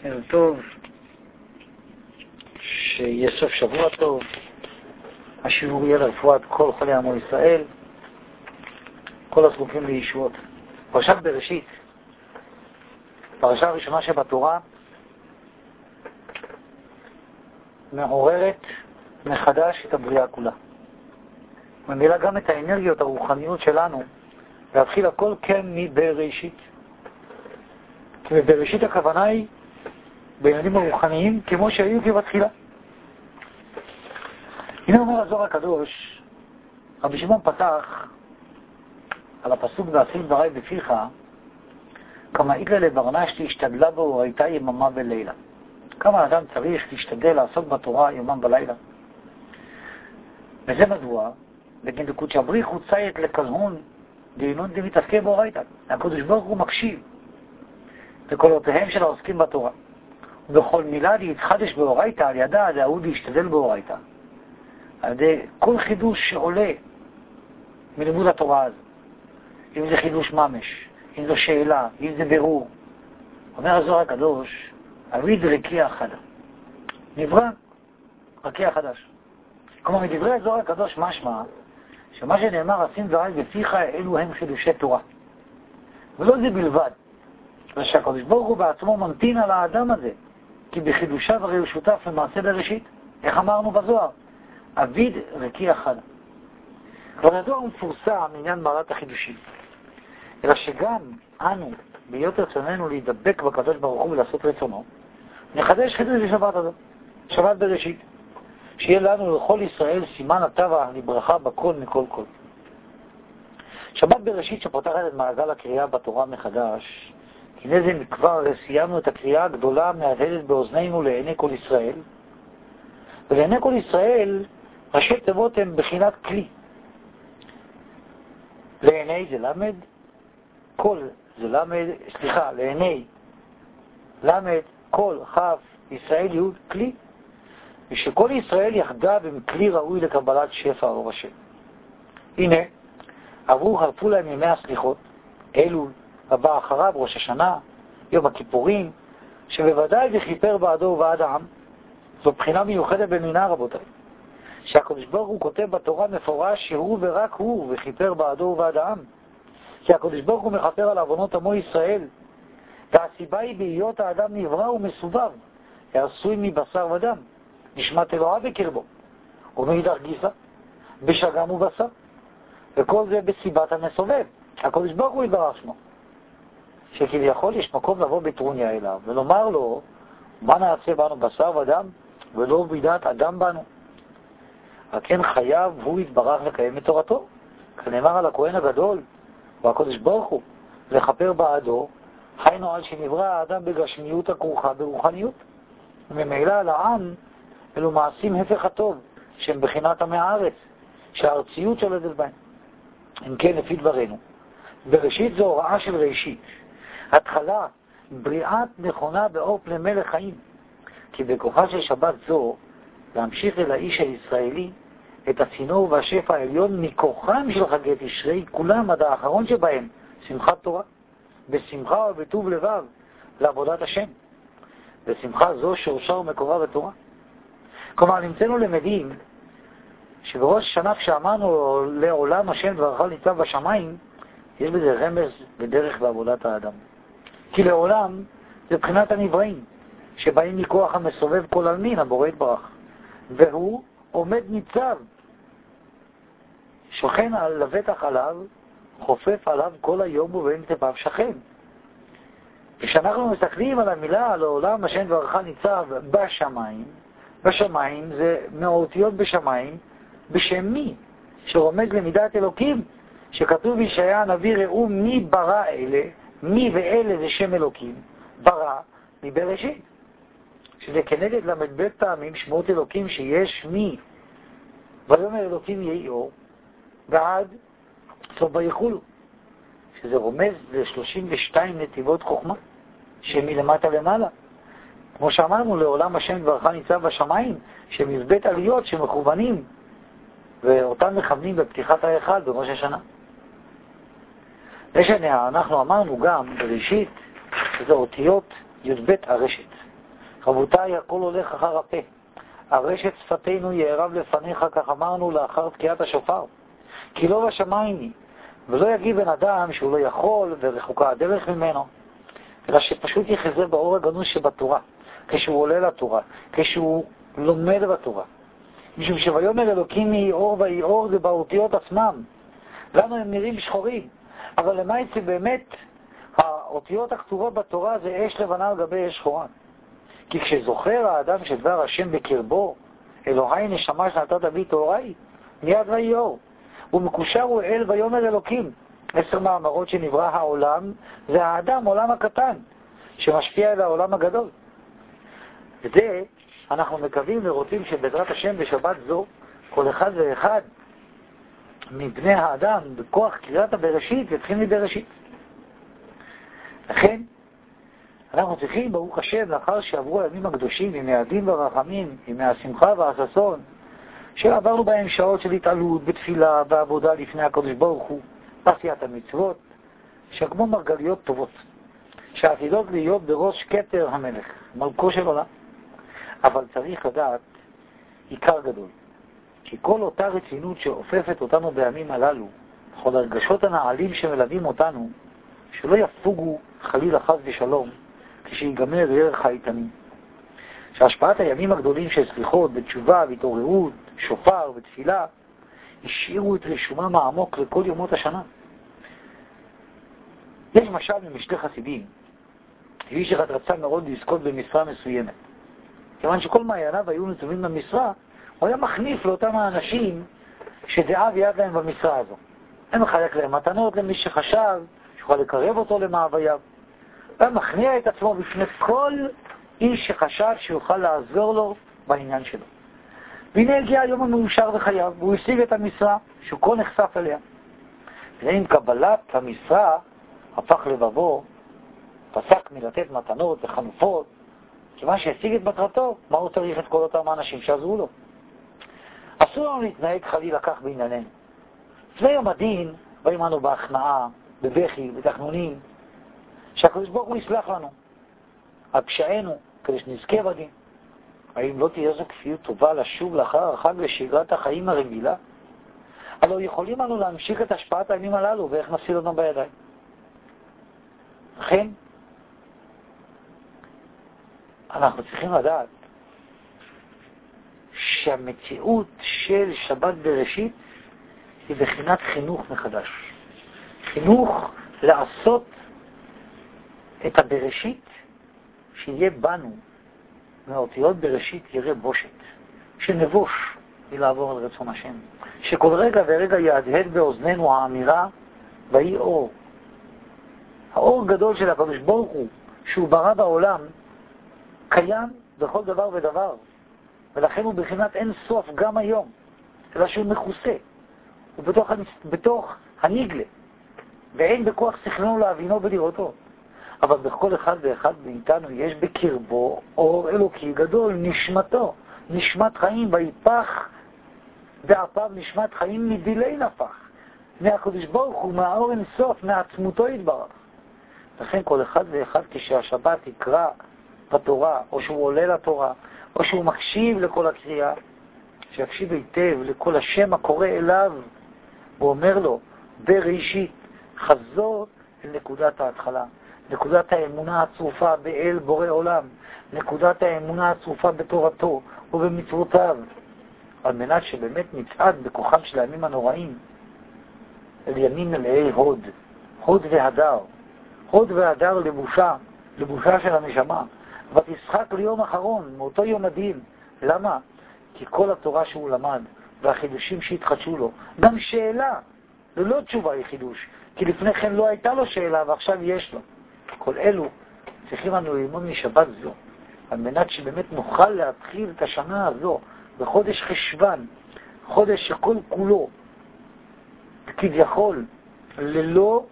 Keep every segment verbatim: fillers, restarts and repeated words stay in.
ערב טוב, שיהיה סוף שבוע טוב. השיעור יהיה לרפואת כל חולי עמו ישראל, כל הזקוקים לישועות. פרשת בראשית, פרשה הראשונה שבתורה, מעוררת מחדש את הבריאה כולה. ממילה גם את האנרגיות הרוחניות שלנו, להתחיל הכל כן מבראשית. כי בראשית הכוונה היא בעניינים הרוחניים כמו שהיו כבתחילה. הנה אומר הזוהר הקדוש, רבי שמעון פתח על הפסוק ועשים דברי בפיך, כמה איתלה לברנש להשתדלה בו הייתה יממה ולילה. כמה אדם צריך להשתדל לעסוק בתורה יומם בלילה. וזה מדוע, בגין דקות שבריך הוא ציית לכזהון דהינון דמתעסקי באורייתא. הקדוש ברוך הוא מקשיב לקולותיהם של העוסקים בתורה. ובכל מילה להתחדש באורייתא על ידה דאוד להשתדל באורייתא. על ידי כל חידוש שעולה מלימוד התורה הזו. אם זה חידוש ממש, אם זו שאלה, אם זה בירור. אומר הזוהר הקדוש, הריד רקיע חדה. נברא רקיע חדש. כלומר, מדברי הזוהר הקדוש משמע, שמה שנאמר, עשים דברי בפיך, אלו הם חידושי תורה. ולא זה בלבד. ושהקדוש ברוך הוא בעצמו ממתין על האדם הזה, כי בחידושיו הרי הוא שותף למעשה בראשית. איך אמרנו בזוהר? אביד רקיע חדה. כבר הזוהר מפורסם מעניין מעלת החידושים. אלא שגם אנו, בהיות רצוננו להידבק בקדוש ברוך הוא ולעשות רצונו, נחדש חידוש בשבת הזאת, שבת בראשית, שיהיה לנו לכל ישראל סימן הטבע לברכה בכל מכל כל. שבת בראשית שפותחת את מעגל הקריאה בתורה מחדש, הנה זה מכבר סיימנו את הקריאה הגדולה מהדהדת באוזנינו לעיני כל ישראל, ולעיני כל ישראל ראשי תיבות הם בחינת כלי. לעיני זה למד, כל זה למד, סליחה, לעיני למד, כל, חף, ישראל יהוד, כלי. ושכל ישראל יחדיו עם כלי ראוי לקבלת שפע אור השם. הנה, עברו חלפו להם ימי הסליחות, אלול, הבא אחריו, ראש השנה, יום הכיפורים, שבוודאי וכיפר בעדו ובעד העם. זו בחינה מיוחדת במינה, רבותיי. שהקדוש ברוך הוא כותב בתורה מפורש שהוא ורק הוא וכיפר בעדו ובעד העם. כי הקדוש ברוך הוא מכפר על עוונות עמו ישראל. והסיבה היא בהיות האדם נברא ומסובב, העשוי מבשר ודם. נשמת אלוהה בקרבו, ומאידך גיסא, בשגם ובשר. וכל זה בסיבת המסובב. הקדוש ברוך הוא יתברך שמו. שכביכול יש מקום לבוא בטרוניה אליו, ולומר לו, מה נעשה בנו בשר ודם, ולא בידת אדם בנו. רק כן חייב הוא יתברך לקיים את תורתו. כנאמר על הכהן הגדול, והקדוש ברוך הוא, לכפר בעדו, היינו על שנברא האדם בגשמיות הכרוכה ברוחניות. וממילא על העם, אלו מעשים הפך הטוב, שהם בחינת עמי הארץ, שהארציות שולטת בהם. אם כן, לפי דברנו, בראשית זו הוראה של ראשית. התחלה, בריאת נכונה באור פני מלך חיים. כי בכוחה של שבת זו, להמשיך אל האיש הישראלי את הצינור והשפע העליון מכוחם של חגי תשרי, כולם עד האחרון שבהם, שמחת תורה, בשמחה ובטוב לבב, לעבודת השם. ושמחה זו שורשה ומקורה בתורה. כלומר, נמצאנו למדים שבראש שנה כשאמרנו לעולם השם דברך ניצב בשמיים, יש בזה רמז בדרך בעבודת האדם. כי לעולם זה בחינת הנבראים, שבאים מכוח המסובב כל עלמין, הבורא יתברך. והוא עומד ניצב, שוכן על לבטח עליו, חופף עליו כל היום ובין כתפיו שכן. כשאנחנו מסתכלים על המילה, על העולם השם דברך ניצב בשמיים, בשמיים זה מאותיות בשמיים, בשם מי? שרומז למידת אלוקים, שכתוב בישעיה הנביא, ראו מי ברא אלה, מי ואלה זה שם אלוקים, ברא מבראשית. שזה כנגד למד פעמים שמות אלוקים שיש מי, ויאמר אלוקים יהי אור, ועד סוף ויחולו, שזה רומז ל-שלושים ושתיים נתיבות חוכמה, שמלמטה למעלה. כמו שאמרנו, לעולם השם דברך ניצב בשמיים, שמזבט עליות שמכוונים, ואותם מכוונים בפתיחת ההיכל בראש השנה. ושנה, אנחנו אמרנו גם בראשית, שזה אותיות י"ב הרשת. רבותיי, הכל הולך אחר הפה. הרשת שפתנו יערב לפניך, כך אמרנו לאחר תקיעת השופר. כי לא בשמיים היא, ולא יגיד בן אדם שהוא לא יכול ורחוקה הדרך ממנו, אלא שפשוט יחזה באור הגנוז שבתורה, כשהוא עולה לתורה, כשהוא לומד בתורה. משום שביומר אלוקים יהי אור ויהי אור זה באותיות עצמם. לנו הם נראים שחורים, אבל למעשה באמת האותיות הכתובות בתורה זה אש לבנה על גבי אש שחורה. כי כשזוכר האדם שדבר השם בקרבו, אלוהי נשמה שנתת בי תאורי, מיד ויהי אור. ומקושר הוא אל ויאמר אלוקים. עשר מאמרות שנברא העולם, זה האדם, עולם הקטן, שמשפיע אל העולם הגדול. וזה אנחנו מקווים ורוצים שבעזרת השם בשבת זו, כל אחד ואחד מבני האדם, בכוח קריאת הבראשית, יתחיל מבראשית. לכן, אנחנו צריכים, ברוך השם, לאחר שעברו הימים הקדושים, עם היעדים והרחמים, עם השמחה והששון, שעברנו בהם שעות של התעלות, בתפילה, בעבודה לפני הקדוש ברוך הוא, בעשיית המצוות, שכמו מרגליות טובות, שעתידות להיות בראש כתר המלך, מלכו של עולם. אבל צריך לדעת עיקר גדול, כי כל אותה רצינות שאופפת אותנו בימים הללו, כל הרגשות הנעלים שמלווים אותנו, שלא יפוגו חלילה חס ושלום, כשיגמר ערך האיתנים. שהשפעת הימים הגדולים של סליחות, בתשובה, בהתעוררות, שופר ותפילה, השאירו את רשומם העמוק לכל יומות השנה. יש משל ממשלי חסידים, איש אחד רצה מאוד לזכות במשרה מסוימת. כיוון שכל מעייניו היו נתונים במשרה, הוא היה מחניף לאותם האנשים שדעה ויד להם במשרה הזו. הם מחלק להם מתנות למי שחשב, שיוכל לקרב אותו למאווייו. הוא היה מכניע את עצמו בפני כל איש שחשב שיוכל לעזור לו בעניין שלו. והנה הגיע היום המאושר בחייו, והוא השיג את המשרה שהוא כה נחשף אליה. ועם קבלת המשרה הפך לבבו, פסק מלתת מתנות וחנופות, כיוון שהשיג את מטרתו, מה הוא צריך את כל אותם האנשים שעזרו לו? אסור לנו להתנהג חלילה כך בענייננו. לפני יום הדין, באים לנו בהכנעה, בבכי, בתחנונים, שהקדוש ברוך הוא יסלח לנו על פשענו, כדי שנזכה בדין. האם לא תהיה זו כפיות טובה לשוב לאחר החג לשגרת החיים הרגילה? הלא יכולים לנו להמשיך את השפעת הימים הללו, ואיך נפסיד אותם בידיים. לכן, אנחנו צריכים לדעת שהמציאות של שבת בראשית היא בחינת חינוך מחדש. חינוך לעשות את הבראשית שיהיה בנו מאותיות בראשית יראה בושת, שנבוש מלעבור על רצון השם, שכל רגע ורגע יהדהד באוזנינו האמירה ויהי אור. האור גדול של הקדוש ברוך הוא שהוא ברא בעולם קיים בכל דבר ודבר, ולכן הוא בחינת אין סוף גם היום, אלא שהוא מכוסה, הוא בתוך, בתוך הנגלה, ואין בכוח שכלנו להבינו ולראותו. אבל בכל אחד ואחד מאיתנו יש בקרבו אור אלוקי גדול, נשמתו, נשמת חיים, ויפח באפיו נשמת חיים מדילי נפח, מהקדוש ברוך הוא, מהאור אין סוף, מעצמותו יתברך. לכן כל אחד ואחד כשהשבת יקרא בתורה, או שהוא עולה לתורה, או שהוא מקשיב לכל הקריאה, שיקשיב היטב לכל השם הקורא אליו, הוא אומר לו, בראשית, חזור אל נקודת ההתחלה, נקודת האמונה הצרופה באל בורא עולם, נקודת האמונה הצרופה בתורתו ובמצוותיו, על מנת שבאמת נצעד בכוחם של הימים הנוראים, אל ימים מלאי הוד, הוד והדר, הוד והדר לבושה, לבושה של הנשמה, ותשחק ליום אחרון, מאותו יום הדין. למה? כי כל התורה שהוא למד, והחידושים שהתחדשו לו, גם שאלה, ללא תשובה היא חידוש, כי לפני כן לא הייתה לו שאלה, ועכשיו יש לו. כל אלו צריכים לנו ללמוד משבת זו, על מנת שבאמת נוכל להתחיל את השנה הזו, בחודש חשבן, חודש שכל כולו, כביכול, ללא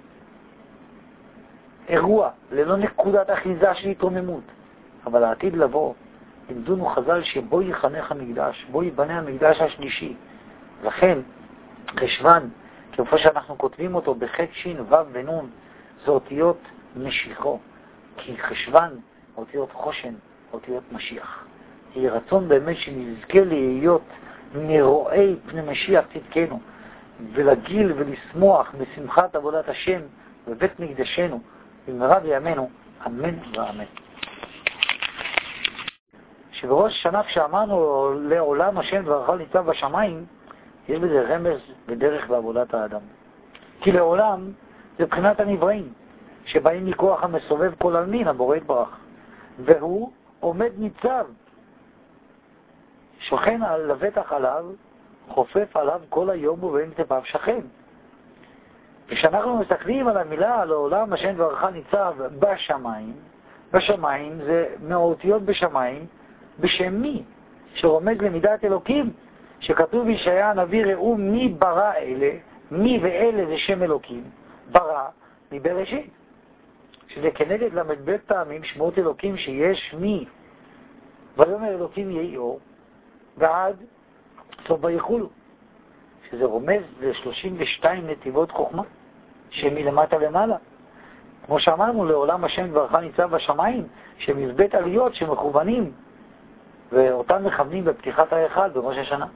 אירוע, ללא נקודת אחיזה של התרוממות. אבל העתיד לבוא, לימדונו חז"ל שבו יחנך המקדש, בו ייבנה המקדש השלישי. לכן, חשבן, כפי שאנחנו כותבים אותו בח' שין ו' ונון, זה אותיות משיחו. כי חשבן, אותיות חושן, אותיות משיח. יהי רצון באמת שנזכה להיות מרואי פני משיח צדקנו, ולגיל ולשמוח בשמחת עבודת השם בבית מקדשנו, במהרה בימינו, אמן ואמן. שבראש השנה כשאמרנו לעולם השם דברך ניצב בשמיים, יש בזה רמז ודרך בעבודת האדם. כי לעולם זה בחינת הנבראים, שבאים מכוח המסובב כל עלמין, הבורא יתברך. והוא עומד ניצב, שוכן על לבטח עליו, חופף עליו כל היום ובין כתפיו שכן. כשאנחנו מסתכלים על המילה, על העולם השם דברך ניצב בשמיים, בשמיים זה מאותיות בשמיים, בשם מי? שרומז למידת אלוקים, שכתוב בישעיה הנביא, ראו מי ברא אלה, מי ואלה זה שם אלוקים, ברא מבראשית. שזה כנגד למד פעמים שמות אלוקים שיש מי, ויאמר אלוקים יהי אור, ועד סוף ויחולו, שזה רומז ל-שלושים ושתיים נתיבות חוכמה, שמלמטה למעלה. כמו שאמרנו, לעולם השם דברך ניצב בשמיים, שמזבט עליות שמכוונים, ואותם מכוונים בפתיחת ההיכל בראש השנה.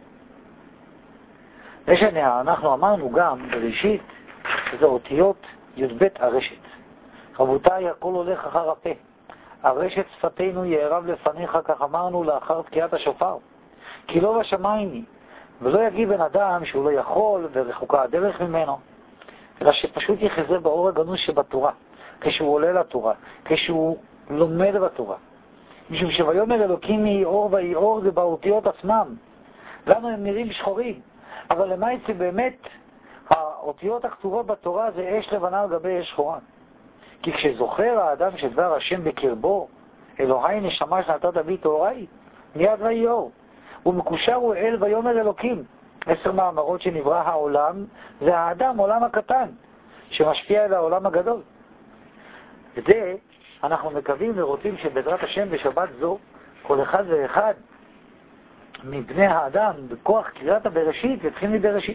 לשנה, אנחנו אמרנו גם בראשית, שזה אותיות י"ב הרשת. רבותיי, הכל הולך אחר הפה. הרשת שפתנו יערב לפניך, כך אמרנו לאחר תקיעת השופר. כי לא בשמיים היא, ולא יגיד בן אדם שהוא לא יכול ורחוקה הדרך ממנו, אלא שפשוט יחזה באור הגנוז שבתורה, כשהוא עולה לתורה, כשהוא לומד בתורה. משום שביומר אלוקים יהי אור ויהי אור זה באותיות עצמם. לנו הם נראים שחורים, אבל למעשה באמת האותיות הכתובות בתורה זה אש לבנה על גבי אש שחורה. כי כשזוכר האדם שדבר השם בקרבו, אלוהי נשמה שנתת בי תאורי, מיד ויהי אור. ומקושר הוא אל ויאמר אלוקים. עשר מאמרות שנברא העולם, זה האדם, עולם הקטן, שמשפיע אל העולם הגדול. וזה אנחנו מקווים ורוצים שבעזרת השם בשבת זו, כל אחד ואחד מבני האדם, בכוח קריאת הבראשית, יתחיל מבראשית.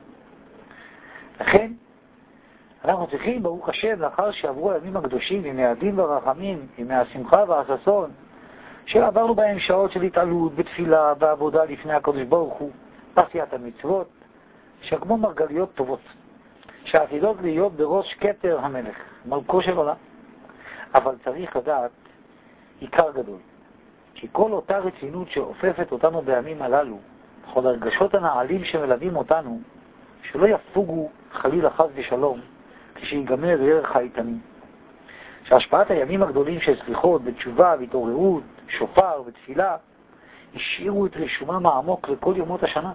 לכן, אנחנו צריכים, ברוך השם, לאחר שעברו הימים הקדושים, ימי הדין והרחמים, ימי השמחה והששון, שעברנו בהם שעות של התעלות, בתפילה, בעבודה לפני הקדוש ברוך הוא, בעשיית המצוות, שכמו מרגליות טובות, שעתידות להיות בראש כתר המלך, מלכו של עולם. אבל צריך לדעת עיקר גדול, כי כל אותה רצינות שאופפת אותנו בימים הללו, כל הרגשות הנעלים שמלווים אותנו, שלא יפוגו חלילה חס ושלום, כשיגמר ערך האיתנים. שהשפעת הימים הגדולים של סליחות, בתשובה, והתעוררות, שופר ותפילה, השאירו את רשומם העמוק לכל יומות השנה.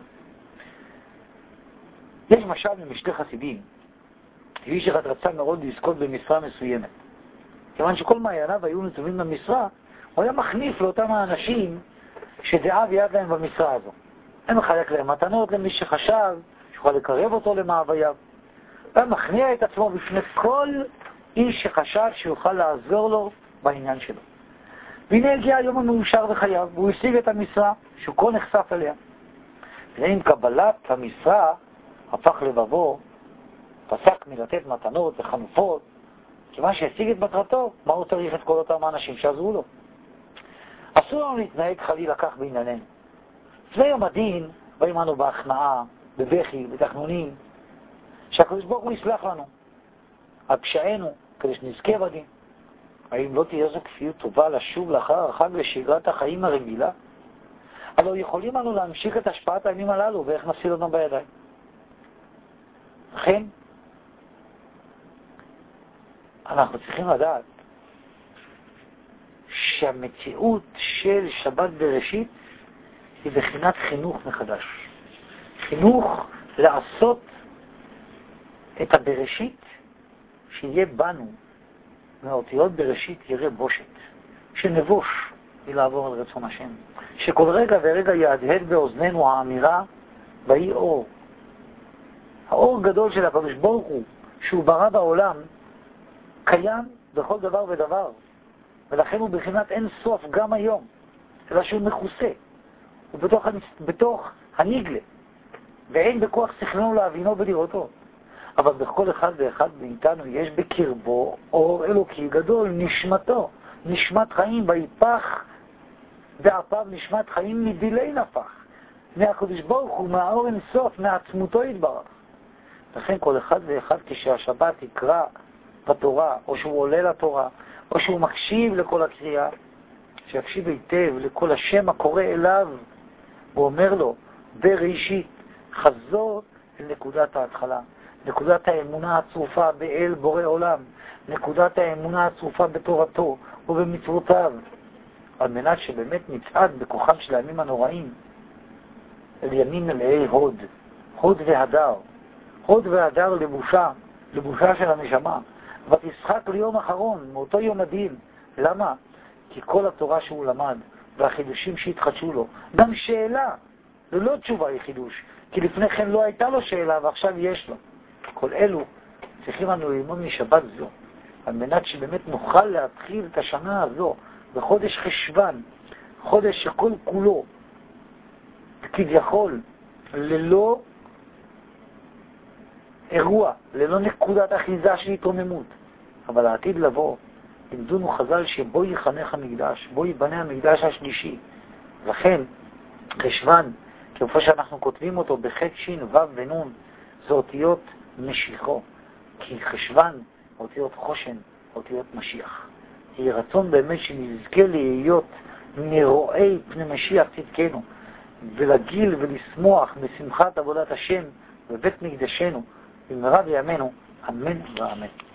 יש משל ממשלי חסידים, איש אחד רצה מאוד לזכות במשרה מסוימת. כיוון שכל מעייניו היו נתונים למשרה, הוא היה מחניף לאותם האנשים שדעה ויד להם במשרה הזו. הם מחלק להם מתנות למי שחשב שיוכל לקרב אותו למאווייו. הוא מכניע את עצמו בפני כל איש שחשב שיוכל לעזור לו בעניין שלו. והנה הגיע היום המאושר בחייו, והוא השיג את המשרה שהוא כה נחשף אליה. ועם קבלת המשרה הפך לבבו, פסק מלתת מתנות וחנופות, כיוון שהשיג את מטרתו, מה הוא צריך את כל אותם האנשים שעזרו לו? אסור לנו להתנהג חלילה כך בענייננו. לפני יום הדין, באים לנו בהכנעה, בבכי, בתחנונים, שהקדוש ברוך הוא יסלח לנו על פשענו, כדי שנזכה בדין. האם לא תהיה זו כפיות טובה לשוב לאחר החג לשגרת החיים הרגילה? אבל יכולים לנו להמשיך את השפעת הימים הללו, ואיך נפסיד אותם בידיים? לכן, אנחנו צריכים לדעת שהמציאות של שבת בראשית היא בחינת חינוך מחדש. חינוך לעשות את הבראשית שיהיה בנו מאותיות בראשית יראה בושת, שנבוש מלעבור על רצון השם, שכל רגע ורגע יהדהד באוזנינו האמירה ויהי אור. האור גדול של הקדוש ברוך הוא שהוא ברא בעולם קיים בכל דבר ודבר, ולכן הוא בחינת אין סוף גם היום, אלא שהוא מכוסה, הוא בתוך, בתוך הנגלה, ואין בכוח שכלנו להבינו ולראותו. אבל בכל אחד ואחד מאיתנו יש בקרבו אור אלוקי גדול, נשמתו, נשמת חיים, ויפח באפיו נשמת חיים מבילי נפח, מהקדוש ברוך הוא, מהאור אינסוף, מעצמותו יתברך. לכן כל אחד ואחד כשהשבת יקרא בתורה, או שהוא עולה לתורה, או שהוא מקשיב לכל הקריאה, שיקשיב היטב לכל השם הקורא אליו, הוא אומר לו, בראשית, חזור אל נקודת ההתחלה, נקודת האמונה הצרופה באל בורא עולם, נקודת האמונה הצרופה בתורתו ובמצוותיו, על מנת שבאמת נצעד בכוחם של הימים הנוראים, אל ימים מלאי הוד, הוד והדר, הוד והדר לבושה, לבושה של הנשמה, ותשחק ליום אחרון, מאותו יום הדין. למה? כי כל התורה שהוא למד, והחידושים שהתחדשו לו, גם שאלה, ללא תשובה היא חידוש, כי לפני כן לא הייתה לו שאלה ועכשיו יש לו. כל אלו צריכים לנו ללמוד משבת זו, על מנת שבאמת נוכל להתחיל את השנה הזו, בחודש חשבן, חודש שכל כולו, כביכול, ללא אירוע, ללא נקודת אחיזה של התרוממות. אבל העתיד לבוא, לימדונו חז"ל שבו יחנך המקדש, בו ייבנה המקדש השלישי. לכן, חשבן, כפי שאנחנו כותבים אותו בחטא שין וו ונון, זה אותיות משיחו. כי חשבן, אותיות חושן, אותיות משיח. יהיה רצון באמת שנזכה להיות מרואי פני משיח צדקנו, ולגיל ולשמוח משמחת עבודת השם בבית מקדשנו, במהרה בימינו, אמן ואמן.